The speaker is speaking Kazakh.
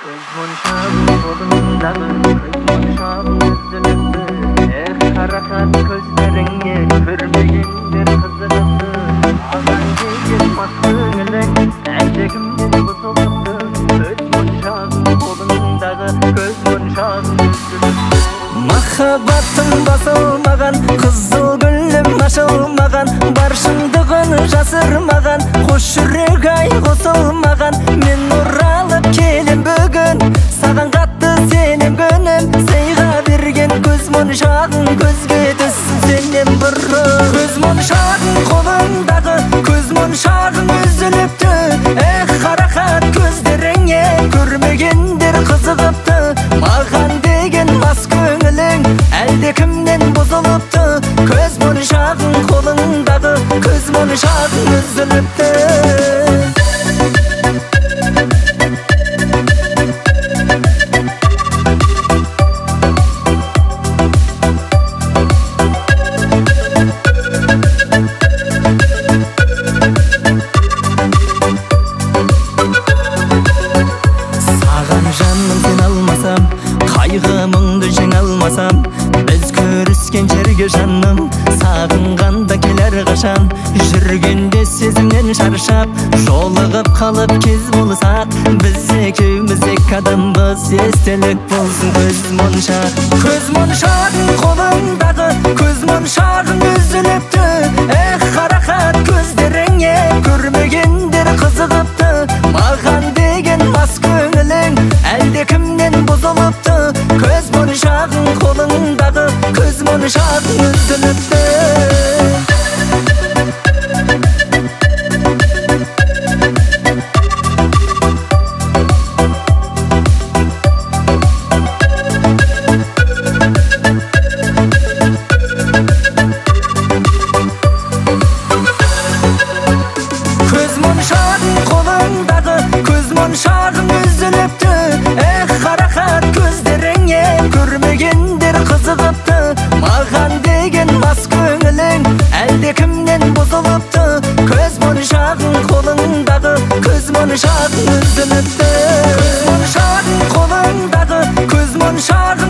Monşağın kolundağı monşağın üzülüktü. Harakat gözlerine görmeyenler kızılıktı. Ağan giyip maskıyla eldekimden bozuluptu. Monşağın kolundağı monşağın üzülüktü. Махаббатым басылмаған, қызыл гүлім ашылмаған, бар шындығын жасырмаған, қош жүрек ай қосылмаған. Мен оралып келем бүгін, саған қатты сенем күнім, сыйға берген көз моншағың көзге түссін сенен бұрын. Көз моншағың қолыңдағы, көз моншағың үзіліпті. Қарақат көздеріңе көрмегендер қызығыпты. Маған деген мас көңілің әлде кімнен бұзылыпты. Көз моншағың қолыңдағы, көз моншағың үзіліпті. Жаным сен алмасам, қайғы мұңды жеңе алмасам, біз көріскен жерге жаным, сағынғанда келер қашан. Жүргенде сезімнен шаршап, жолығып қалып кез болсақ, біз екеуміз екі адамбыз, естелік болсын көз моншақ. Көз моншағың қолыңдағы, көз моншағың үзіліпті. Қарақат көздеріңе көрмегендер қызығыпты. Маған деген мас көңілің әлде кімнен бұзылыпты. Көз моншағың қолыңдағы, көз моншағың үзіліпті. Көз моншағың қолыңдағы, көз моншағың үзіліпті. Қарақат көздеріңе көрмегендер қызығыпты. Маған деген мас көңілің әлде кімнен бұзылыпты. Көз моншағың қолыңдағы, көз моншағың үзіліпті. Көз моншағың қолыңдағы, көз моншағың